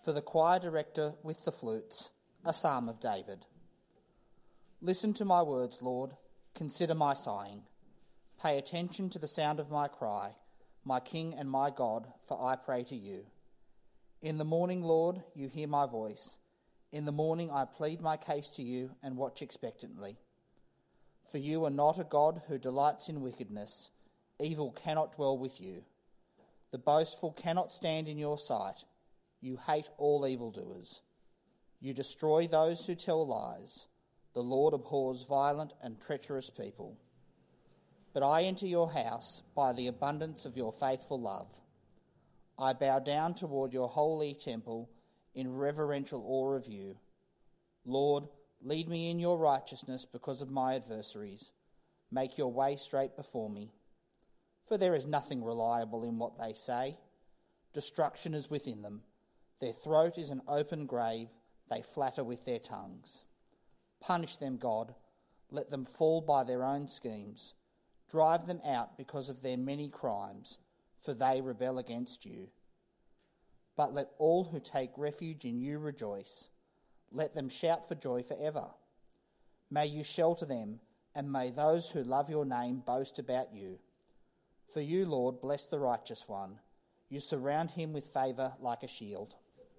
For the choir director with the flutes, a psalm of David. Listen to my words, Lord. Consider my sighing. Pay attention to the sound of my cry, my King and my God, for I pray to you. In the morning, Lord, you hear my voice. In the morning I plead my case to you and watch expectantly. For you are not a God who delights in wickedness. Evil cannot dwell with you. The boastful cannot stand in your sight. You hate all evildoers. You destroy those who tell lies. The Lord abhors violent and treacherous people. But I enter your house by the abundance of your faithful love. I bow down toward your holy temple in reverential awe of you. Lord, lead me in your righteousness because of my adversaries. Make your way straight before me. For there is nothing reliable in what they say. Destruction is within them. Their throat is an open grave. They flatter with their tongues. Punish them, God. Let them fall by their own schemes. Drive them out because of their many crimes, for they rebel against you. But let all who take refuge in you rejoice. Let them shout for joy forever. May you shelter them, and may those who love your name boast about you. For you, Lord, bless the righteous one. You surround him with favour like a shield.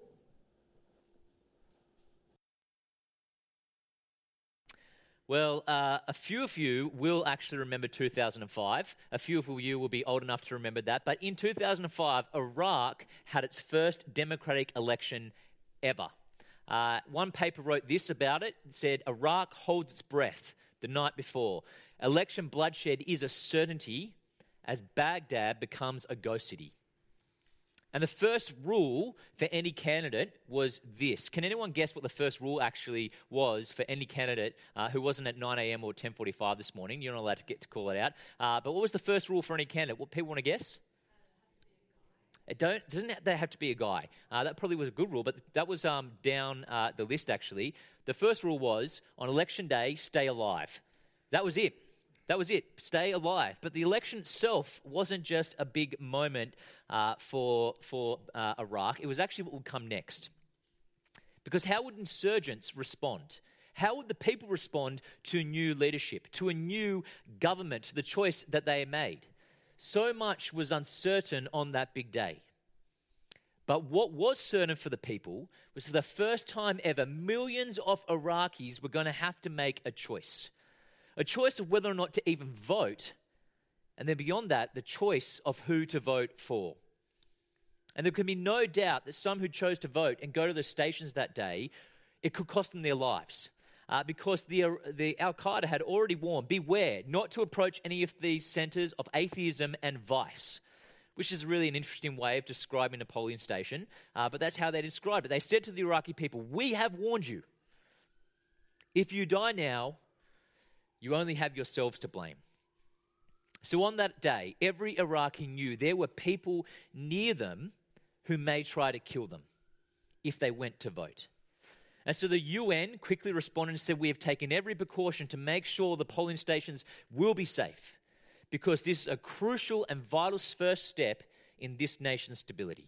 Well, a few of you will actually remember 2005. A few of you will be old enough to remember that. But in 2005, Iraq had its first democratic election ever. One paper wrote this about it. It said, Iraq holds its breath the night before. Election bloodshed is a certainty as Baghdad becomes a ghost city. And the first rule for any candidate was this. Can anyone guess what the first rule actually was for any candidate who wasn't at 9 a.m. or 10:45 this morning? You're not allowed to get to call it out. But what was the first rule for any candidate? What people want to guess? Doesn't they have to be a guy? That probably was a good rule, but that was down the list actually. The first rule was, on election day, stay alive. That was it. That was it. Stay alive. But the election itself wasn't just a big moment for Iraq. It was actually what would come next. Because how would insurgents respond? How would the people respond to new leadership, to a new government, to the choice that they made? So much was uncertain on that big day. But what was certain for the people was, for the first time ever, millions of Iraqis were going to have to make a choice. A choice of whether or not to even vote, and then beyond that, the choice of who to vote for. And there can be no doubt that some who chose to vote and go to the stations that day, it could cost them their lives. Because the Al-Qaeda had already warned, beware not to approach any of these centres of atheism and vice, which is really an interesting way of describing a polling station. But that's how they described it. They said to the Iraqi people, we have warned you. If you die now, you only have yourselves to blame. So on that day, every Iraqi knew there were people near them who may try to kill them if they went to vote. And so the UN quickly responded and said, we have taken every precaution to make sure the polling stations will be safe, because this is a crucial and vital first step in this nation's stability.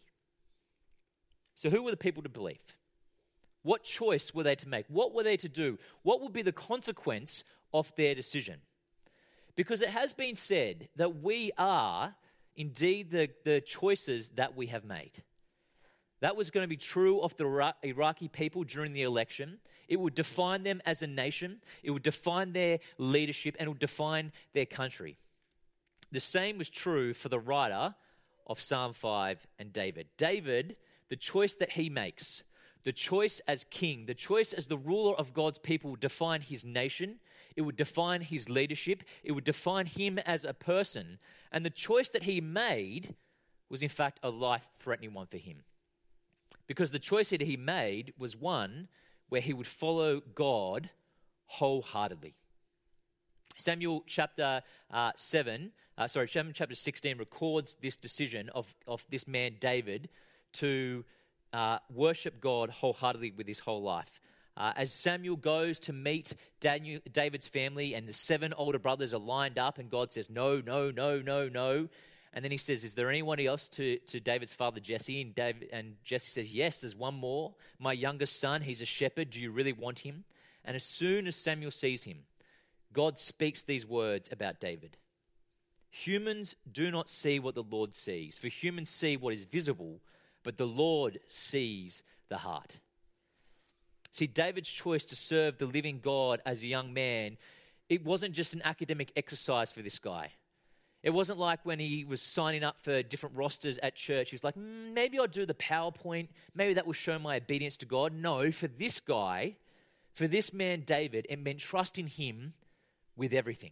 So who were the people to believe? What choice were they to make? What were they to do? What would be the consequence of their decision? Because it has been said that we are indeed the choices that we have made. That was going to be true of the Iraqi people during the election. It would define them as a nation. It would define their leadership, and it would define their country. The same was true for the writer of Psalm 5 and David. David, the choice that he makes, the choice as king, the choice as the ruler of God's people would define his nation. It would define his leadership. It would define him as a person. And the choice that he made was in fact a life-threatening one for him. Because the choice that he made was one where he would follow God wholeheartedly. Samuel chapter 16 records this decision of this man David to worship God wholeheartedly with his whole life. As Samuel goes to meet David's family, and the 7 older brothers are lined up, and God says, no, no, no, no, no. And then he says, is there anyone else to David's father Jesse? And Jesse says, yes, there's one more. My youngest son, he's a shepherd. Do you really want him? And as soon as Samuel sees him, God speaks these words about David. Humans do not see what the Lord sees, for humans see what is visible, but the Lord sees the heart. See, David's choice to serve the living God as a young man, it wasn't just an academic exercise for this guy. It wasn't like when he was signing up for different rosters at church. He's like, maybe I'll do the PowerPoint. Maybe that will show my obedience to God. No, for this guy, for this man David, it meant trusting him with everything.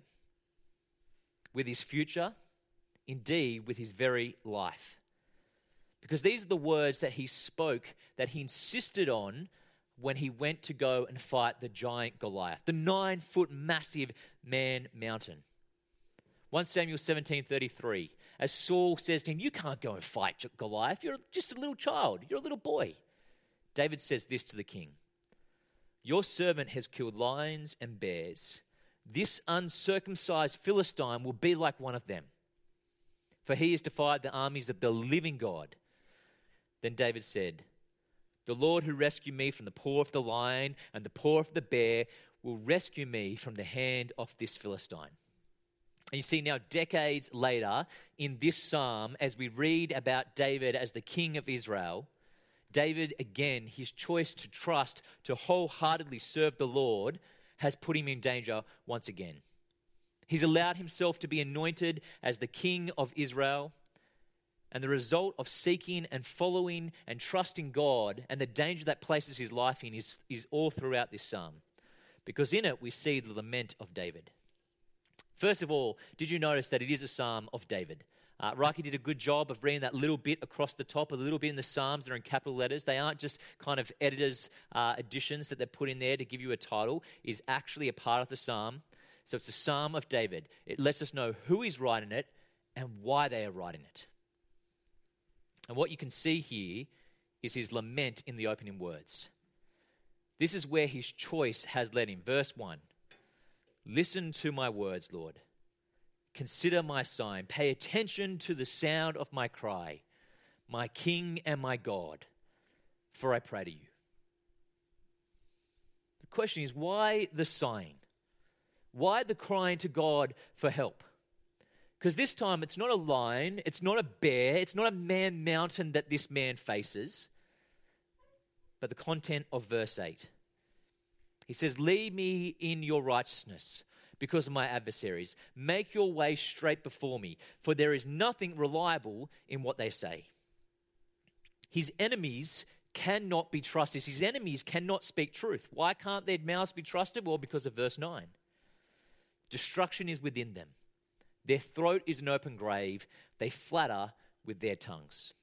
With his future, indeed with his very life. Because these are the words that he spoke, that he insisted on when he went to go and fight the giant Goliath, the 9-foot massive man mountain. 1 Samuel 17:33, as Saul says to him, you can't go and fight Goliath. You're just a little child. You're a little boy. David says this to the king. Your servant has killed lions and bears. This uncircumcised Philistine will be like one of them, for he has defied the armies of the living God. Then David said, the Lord who rescued me from the paw of the lion and the paw of the bear will rescue me from the hand of this Philistine. And you see now, decades later, in this psalm, as we read about David as the king of Israel, David, again, his choice to trust, to wholeheartedly serve the Lord, has put him in danger once again. He's allowed himself to be anointed as the king of Israel. And the result of seeking and following and trusting God and the danger that places his life in is all throughout this psalm. Because in it we see the lament of David. First of all, did you notice that it is a psalm of David? Raki did a good job of reading that little bit across the top, a little bit in the Psalms that are in capital letters. They aren't just kind of editors' additions that they put in there to give you a title. It is actually a part of the psalm. So it's a psalm of David. It lets us know who is writing it and why they are writing it. And what you can see here is his lament in the opening words. This is where his choice has led him. Verse 1. Listen to my words, Lord. Consider my sign. Pay attention to the sound of my cry, my King and my God, for I pray to you. The question is, why the sighing? Why the crying to God for help? Because this time it's not a lion, it's not a bear, it's not a man mountain that this man faces, but the content of verse 8. He says, lead me in your righteousness because of my adversaries. Make your way straight before me, for there is nothing reliable in what they say. His enemies cannot be trusted. His enemies cannot speak truth. Why can't their mouths be trusted? Well, because of verse 9. Destruction is within them. Their throat is an open grave. They flatter with their tongues.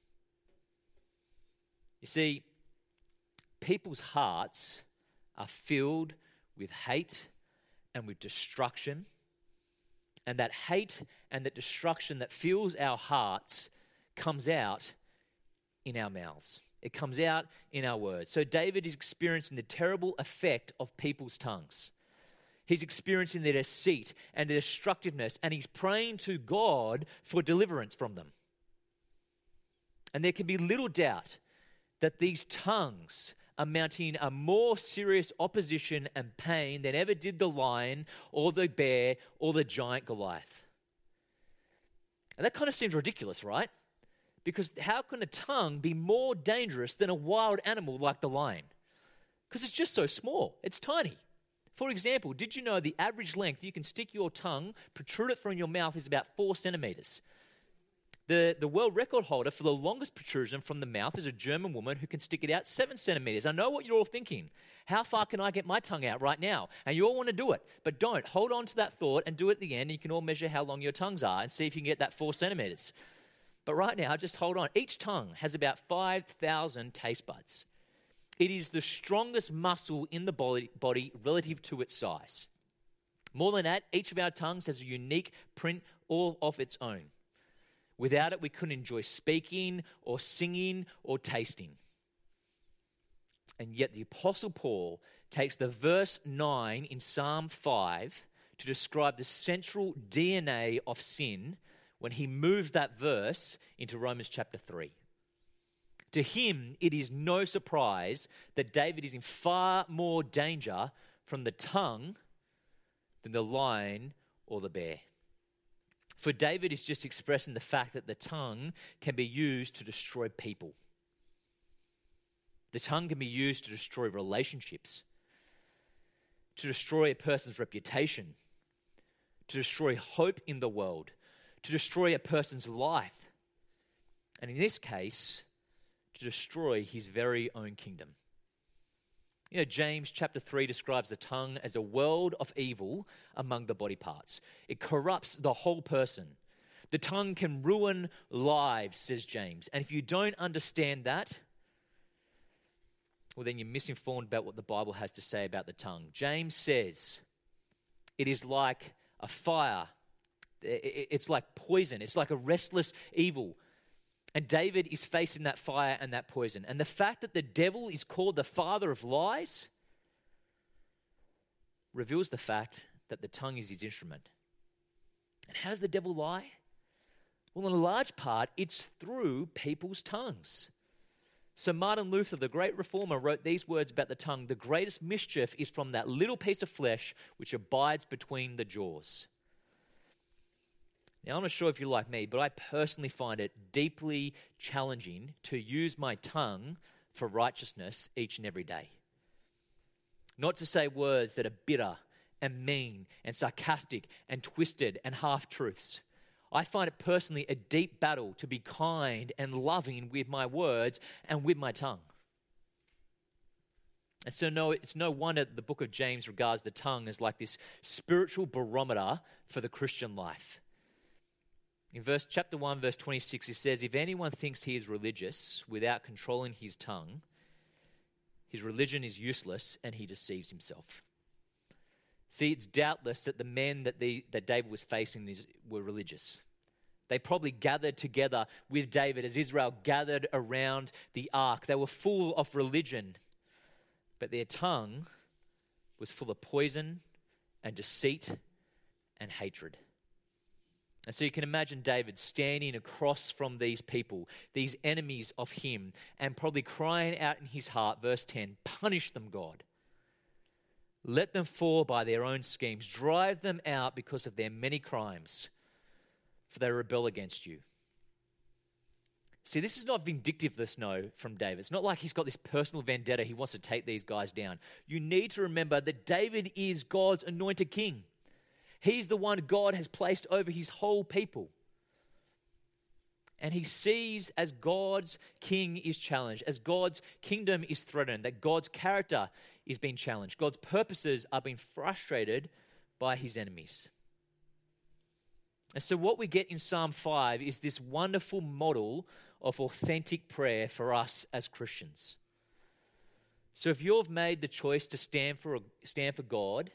You see, people's hearts are filled with hate and with destruction. And that hate and that destruction that fills our hearts comes out in our mouths. It comes out in our words. So David is experiencing the terrible effect of people's tongues. He's experiencing their deceit and their destructiveness, and he's praying to God for deliverance from them. And there can be little doubt that these tongues are mounting a more serious opposition and pain than ever did the lion or the bear or the giant Goliath. And that kind of seems ridiculous, right? Because how can a tongue be more dangerous than a wild animal like the lion? Because it's just so small. It's tiny. For example, did you know the average length you can stick your tongue, protrude it from your mouth, is about 4 centimeters? The world record holder for the longest protrusion from the mouth is a German woman who can stick it out 7 centimeters. I know what you're all thinking. How far can I get my tongue out right now? And you all want to do it, but don't. Hold on to that thought and do it at the end. You can all measure how long your tongues are and see if you can get that 4 centimeters. But right now, just hold on. Each tongue has about 5,000 taste buds. It is the strongest muscle in the body relative to its size. More than that, each of our tongues has a unique print all of its own. Without it, we couldn't enjoy speaking or singing or tasting. And yet the Apostle Paul takes the verse 9 in Psalm 5 to describe the central DNA of sin when he moves that verse into Romans chapter 3. To him, it is no surprise that David is in far more danger from the tongue than the lion or the bear. For David is just expressing the fact that the tongue can be used to destroy people. The tongue can be used to destroy relationships, to destroy a person's reputation, to destroy hope in the world, to destroy a person's life, and in this case, to destroy his very own kingdom. You know, James chapter 3 describes the tongue as a world of evil among the body parts. It corrupts the whole person. The tongue can ruin lives, says James. And if you don't understand that, well, then you're misinformed about what the Bible has to say about the tongue. James says it is like a fire. It's like poison. It's like a restless evil. And David is facing that fire and that poison. And the fact that the devil is called the father of lies reveals the fact that the tongue is his instrument. And how does the devil lie? Well, in a large part, it's through people's tongues. So Martin Luther, the great reformer, wrote these words about the tongue: "The greatest mischief is from that little piece of flesh which abides between the jaws." Now, I'm not sure if you're like me, but I personally find it deeply challenging to use my tongue for righteousness each and every day. Not to say words that are bitter and mean and sarcastic and twisted and half-truths. I find it personally a deep battle to be kind and loving with my words and with my tongue. And so it's no wonder the book of James regards the tongue as like this spiritual barometer for the Christian life. In chapter 1, verse 26, it says, "If anyone thinks he is religious without controlling his tongue, his religion is useless and he deceives himself." See, it's doubtless that the men that David was facing were religious. They probably gathered together with David as Israel gathered around the ark. They were full of religion, but their tongue was full of poison and deceit and hatred. And so you can imagine David standing across from these people, these enemies of him, and probably crying out in his heart, verse 10, "Punish them, God. Let them fall by their own schemes. Drive them out because of their many crimes, for they rebel against you." See, this is not vindictiveness, no, from David. It's not like he's got this personal vendetta. He wants to take these guys down. You need to remember that David is God's anointed king. He's the one God has placed over his whole people. And he sees as God's king is challenged, as God's kingdom is threatened, that God's character is being challenged. God's purposes are being frustrated by his enemies. And so what we get in Psalm 5 is this wonderful model of authentic prayer for us as Christians. So if you've made the choice to stand for God,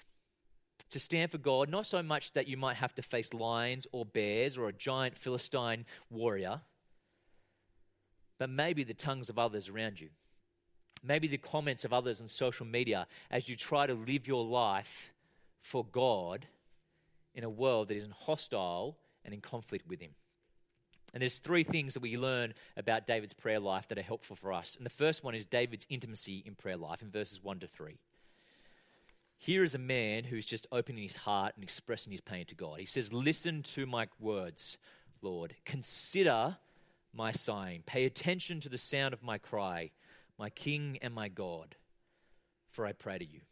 not so much that you might have to face lions or bears or a giant Philistine warrior, but maybe the tongues of others around you. Maybe the comments of others on social media as you try to live your life for God in a world that is hostile and in conflict with him. And there's three things that we learn about David's prayer life that are helpful for us. And the first one is David's intimacy in prayer life in verses 1 to 3. Here is a man who's just opening his heart and expressing his pain to God. He says, "Listen to my words, Lord. Consider my sighing. Pay attention to the sound of my cry, my King and my God, for I pray to you."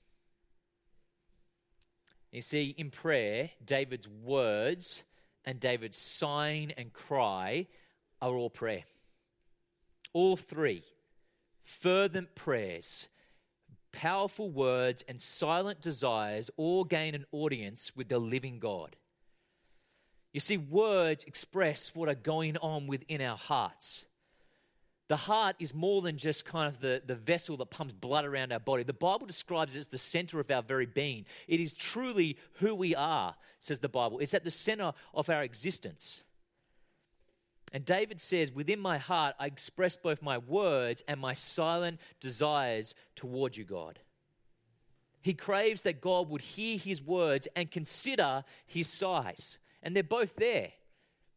You see, in prayer, David's words and David's sighing and cry are all prayer. All three. Fervent prayers, powerful words, and silent desires all gain an audience with the living God. You see, words express what are going on within our hearts. The heart is more than just kind of the vessel that pumps blood around our body. The Bible describes it as the center of our very being. It is truly who we are, says the Bible. It's at the center of our existence. And David says, "Within my heart, I express both my words and my silent desires toward you, God." He craves that God would hear his words and consider his sighs. And they're both there.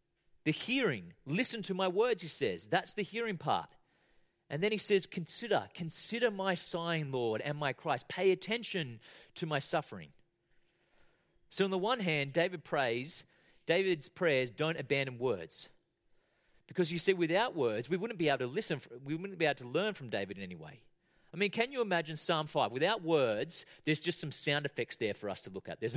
The hearing, listen to my words, he says. That's the hearing part. And then he says, consider my sighing, Lord, and my cries. Pay attention to my suffering. So on the one hand, David's prayers don't abandon words. Because you see, without words, we wouldn't be able to listen, we wouldn't be able to learn from David in any way. I mean, can you imagine Psalm 5? Without words, there's just some sound effects there for us to look at. There's,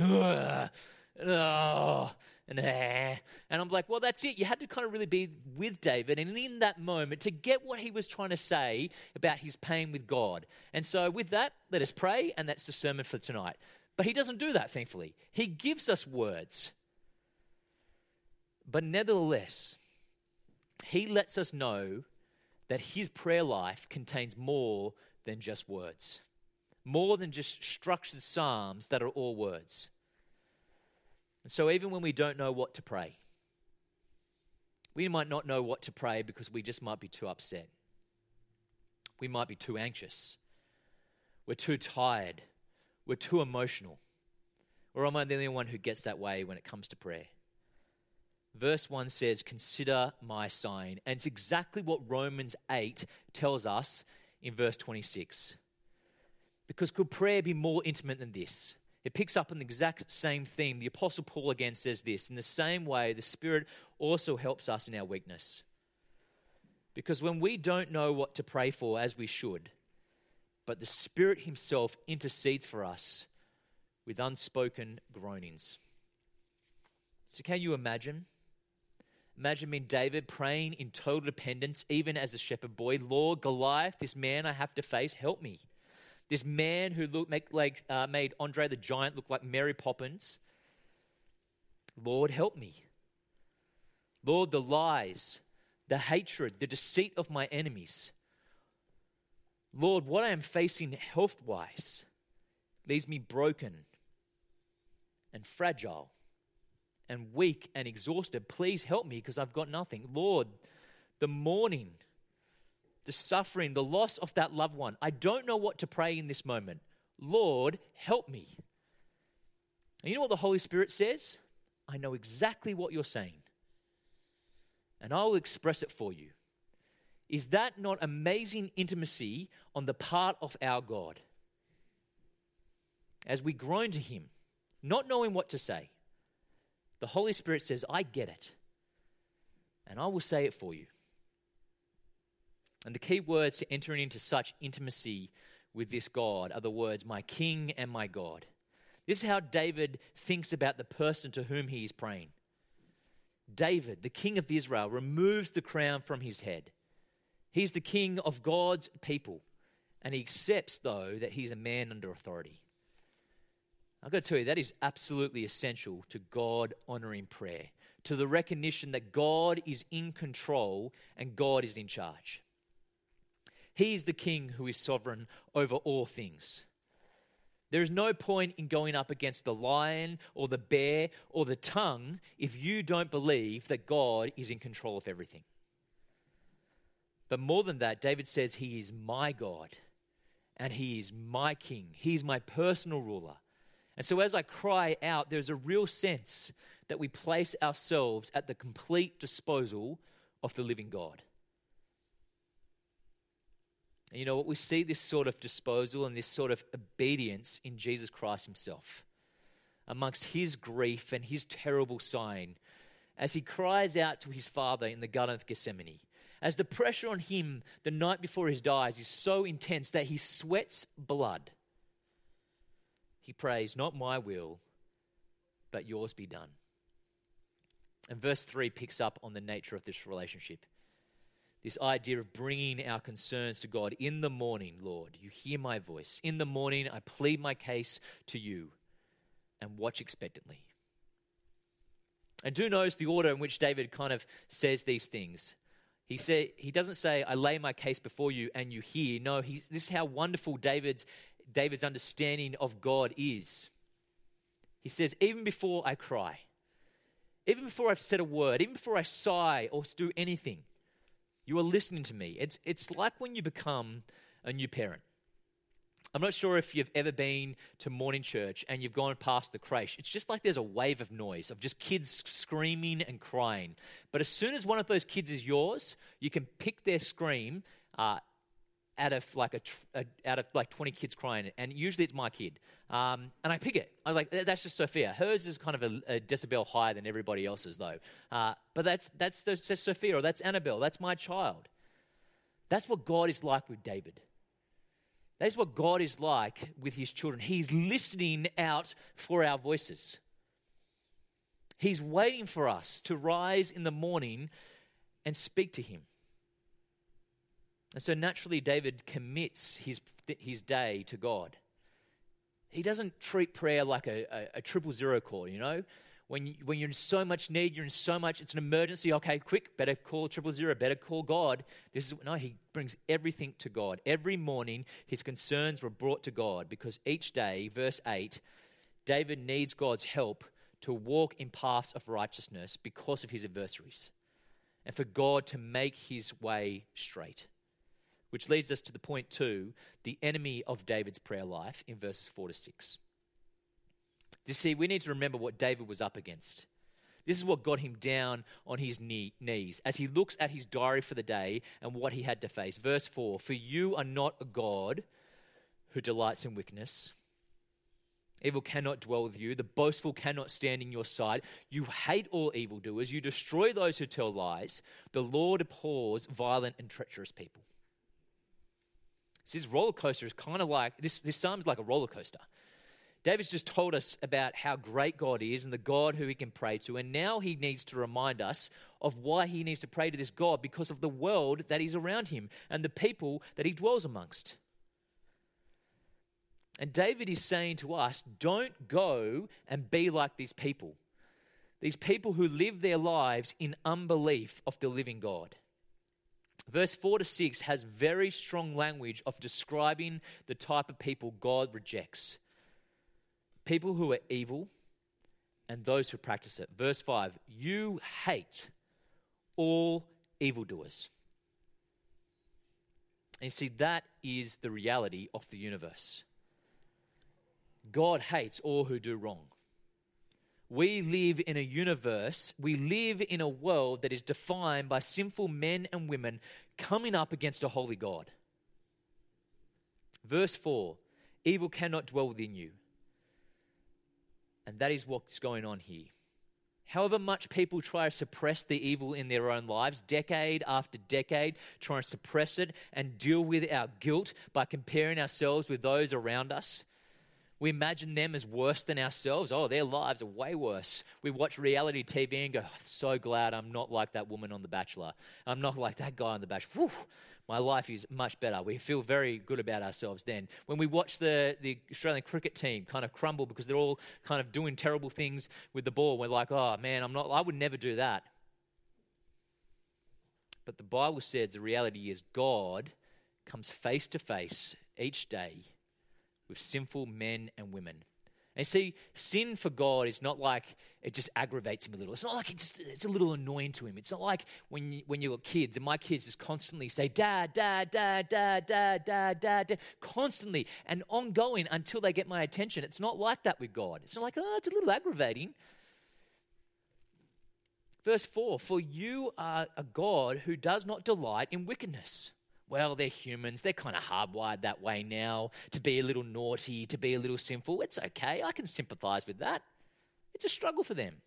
and I'm like, well, that's it. You had to kind of really be with David, and in that moment, to get what he was trying to say about his pain with God. And so with that, let us pray, and that's the sermon for tonight. But he doesn't do that, thankfully. He gives us words. But nevertheless, he lets us know that his prayer life contains more than just words, more than just structured psalms that are all words. And so even when we don't know what to pray, we might not know what to pray because we just might be too upset. We might be too anxious. We're too tired. We're too emotional. Or am I the only one who gets that way when it comes to prayer? Verse 1 says, consider my sighing. And it's exactly what Romans 8 tells us in verse 26. Because could prayer be more intimate than this? It picks up on the exact same theme. The Apostle Paul again says this, in the same way, the Spirit also helps us in our weakness. Because when we don't know what to pray for as we should, but the Spirit himself intercedes for us with unspoken groanings. So can you imagine? Imagine me, David, praying in total dependence, even as a shepherd boy. Lord, Goliath, this man I have to face, help me. This man who made Andre the Giant look like Mary Poppins. Lord, help me. Lord, the lies, the hatred, the deceit of my enemies. Lord, what I am facing health-wise leaves me broken and fragile and weak and exhausted. Please help me because I've got nothing. Lord, the mourning, the suffering, the loss of that loved one. I don't know what to pray in this moment. Lord, help me. And you know what the Holy Spirit says? I know exactly what you're saying. And I will express it for you. Is that not amazing intimacy on the part of our God? As we groan to him, not knowing what to say, the Holy Spirit says, I get it. And I will say it for you. And the key words to entering into such intimacy with this God are the words, my King and my God. This is how David thinks about the person to whom he is praying. David, the king of Israel, removes the crown from his head. He's the king of God's people. And he accepts, though, that he's a man under authority. I've got to tell you, that is absolutely essential to God-honoring prayer, to the recognition that God is in control and God is in charge. He is the king who is sovereign over all things. There is no point in going up against the lion or the bear or the tongue if you don't believe that God is in control of everything. But more than that, David says he is my God and he is my king. He is my personal ruler. And so as I cry out, there's a real sense that we place ourselves at the complete disposal of the living God. And you know what? We see this sort of disposal and this sort of obedience in Jesus Christ himself. Amongst his grief and his terrible sighing, as he cries out to his Father in the Garden of Gethsemane, as the pressure on him the night before he dies is so intense that he sweats blood. He prays, not my will, but yours be done. And verse 3 picks up on the nature of this relationship. This idea of bringing our concerns to God. In the morning, Lord, you hear my voice. In the morning, I plead my case to you and watch expectantly. And do notice the order in which David kind of says these things. He doesn't say, I lay my case before you and you hear. No, this is how wonderful David's understanding of God is. He says, even before I cry, even before I've said a word, even before I sigh or do anything, you are listening to me. It's like when you become a new parent. I'm not sure if you've ever been to morning church and you've gone past the creche. It's just like there's a wave of noise of just kids screaming and crying. But as soon as one of those kids is yours, you can pick their scream out of like 20 kids crying, and usually it's my kid. And I pick it. I'm like, that's just Sophia. Hers is kind of a decibel higher than everybody else's, though. But that's Sophia, or that's Annabelle. That's my child. That's what God is like with David. That is what God is like with his children. He's listening out for our voices. He's waiting for us to rise in the morning and speak to him. And so naturally, David commits his day to God. He doesn't treat prayer like a 000 call, you know? When you're in so much need, it's an emergency. Okay, quick, better call 000, better call God. He brings everything to God. Every morning, his concerns were brought to God because each day, verse 8, David needs God's help to walk in paths of righteousness because of his adversaries and for God to make his way straight. Which leads us to the point 2, the enemy of David's prayer life in verses 4 to 6. You see, we need to remember what David was up against. This is what got him down on his knees as he looks at his diary for the day and what he had to face. Verse 4, for you are not a God who delights in wickedness. Evil cannot dwell with you. The boastful cannot stand in your sight. You hate all evildoers. You destroy those who tell lies. The Lord abhors violent and treacherous people. This roller coaster is kind of like, this psalm's like a roller coaster. David's just told us about how great God is and the God who he can pray to. And now he needs to remind us of why he needs to pray to this God because of the world that is around him and the people that he dwells amongst. And David is saying to us, don't go and be like these people. These people who live their lives in unbelief of the living God. Verse 4 to 6 has very strong language of describing the type of people God rejects. People who are evil and those who practice it. Verse 5, you hate all evildoers. And you see, that is the reality of the universe. God hates all who do wrong. We live in a universe, we live in a world that is defined by sinful men and women coming up against a holy God. Verse 4, evil cannot dwell within you. And that is what's going on here. However much people try to suppress the evil in their own lives, decade after decade, try and suppress it and deal with our guilt by comparing ourselves with those around us. We imagine them as worse than ourselves. Oh, their lives are way worse. We watch reality TV and go, so glad I'm not like that woman on The Bachelor. I'm not like that guy on The Bachelor. Whew, my life is much better. We feel very good about ourselves then. When we watch the Australian cricket team kind of crumble because they're all kind of doing terrible things with the ball, we're like, oh man, I would never do that. But the Bible says the reality is God comes face to face each day with sinful men and women. And see, sin for God is not like it just aggravates him a little. It's not like it's a little annoying to him. It's not like when you've got kids, and my kids just constantly say, Dad, Dad, Dad, Dad, Dad, Dad, Dad, Dad, constantly and ongoing until they get my attention. It's not like that with God. It's not like, it's a little aggravating. Verse 4, for you are a God who does not delight in wickedness. Well, they're humans. They're kind of hardwired that way now, to be a little naughty, to be a little sinful. It's okay. I can sympathize with that. It's a struggle for them.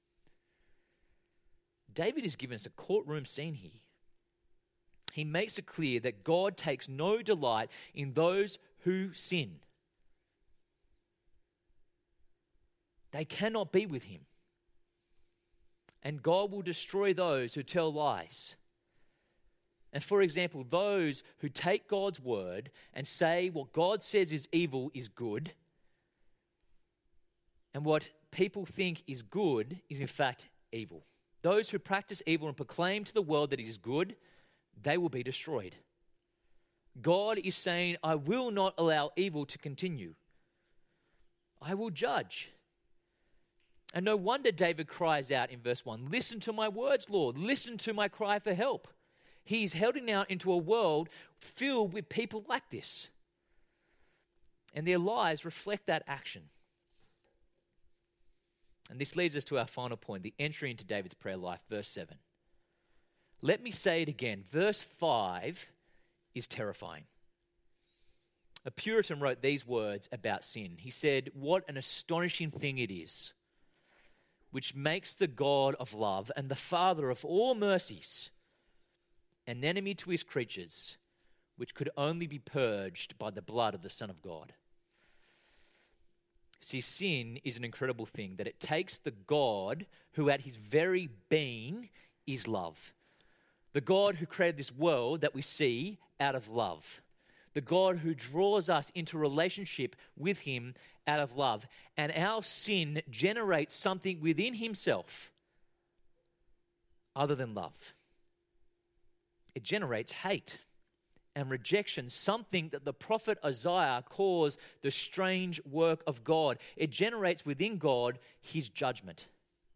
David is giving us a courtroom scene here. He makes it clear that God takes no delight in those who sin. They cannot be with him. And God will destroy those who tell lies. And for example, those who take God's word and say what God says is evil is good, and what people think is good is in fact evil. Those who practice evil and proclaim to the world that it is good, they will be destroyed. God is saying, I will not allow evil to continue. I will judge. And no wonder David cries out in verse 1, listen to my words, Lord. Listen to my cry for help. He's heading out into a world filled with people like this. And their lives reflect that action. And this leads us to our final point, the entry into David's prayer life, verse 7. Let me say it again. Verse 5 is terrifying. A Puritan wrote these words about sin. He said, "What an astonishing thing it is, which makes the God of love and the Father of all mercies an enemy to his creatures, which could only be purged by the blood of the Son of God." See, sin is an incredible thing, that it takes the God who at his very being is love. The God who created this world that we see out of love. The God who draws us into relationship with him out of love. And our sin generates something within himself other than love. It generates hate and rejection, something that the prophet Isaiah calls the strange work of God. It generates within God his judgment.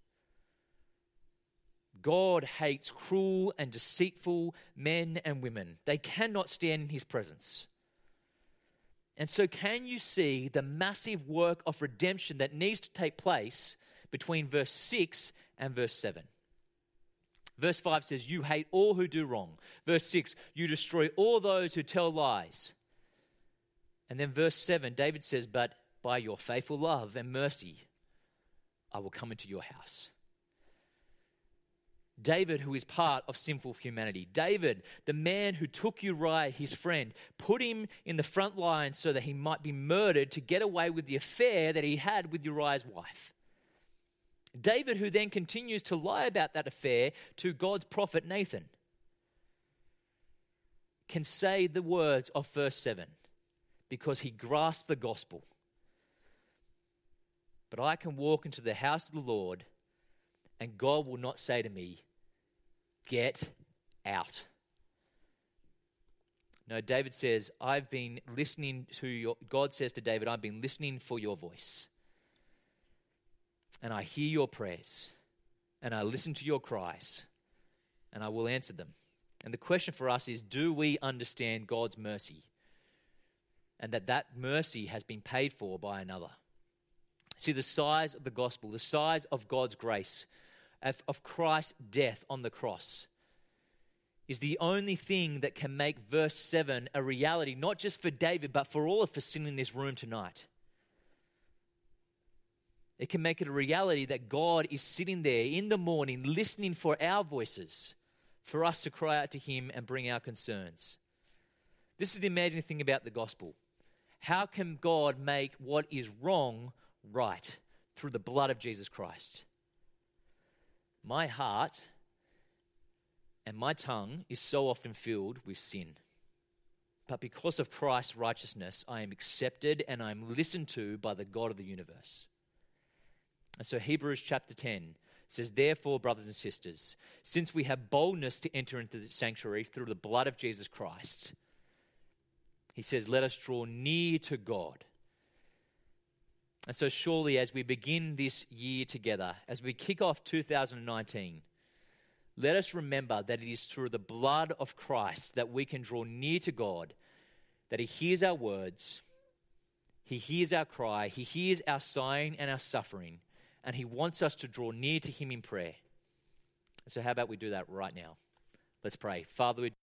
God hates cruel and deceitful men and women. They cannot stand in his presence. And so can you see the massive work of redemption that needs to take place between verse 6 and verse 7? Verse 5 says, "You hate all who do wrong." Verse 6, "You destroy all those who tell lies." And then verse 7, David says, "But by your faithful love and mercy, I will come into your house." David, who is part of sinful humanity. David, the man who took Uriah, his friend, put him in the front line so that he might be murdered to get away with the affair that he had with Uriah's wife. David, who then continues to lie about that affair to God's prophet Nathan, can say the words of verse 7 because he grasped the gospel. "But I can walk into the house of the Lord, and God will not say to me, 'Get out.'" No, David says, God says to David, "I've been listening for your voice. And I hear your prayers, and I listen to your cries, and I will answer them." And the question for us is, do we understand God's mercy? And that mercy has been paid for by another. See, the size of the gospel, the size of God's grace, of Christ's death on the cross, is the only thing that can make verse 7 a reality, not just for David, but for all of us sitting in this room tonight. It can make it a reality that God is sitting there in the morning listening for our voices, for us to cry out to him and bring our concerns. This is the amazing thing about the gospel. How can God make what is wrong right? Through the blood of Jesus Christ. My heart and my tongue is so often filled with sin. But because of Christ's righteousness, I am accepted and I am listened to by the God of the universe. And so Hebrews chapter 10 says, "Therefore, brothers and sisters, since we have boldness to enter into the sanctuary through the blood of Jesus Christ," he says, "let us draw near to God." And so surely as we begin this year together, as we kick off 2019, let us remember that it is through the blood of Christ that we can draw near to God, that he hears our words, he hears our cry, he hears our sighing and our suffering, and he wants us to draw near to him in prayer. So how about we do that right now? Let's pray. Father, we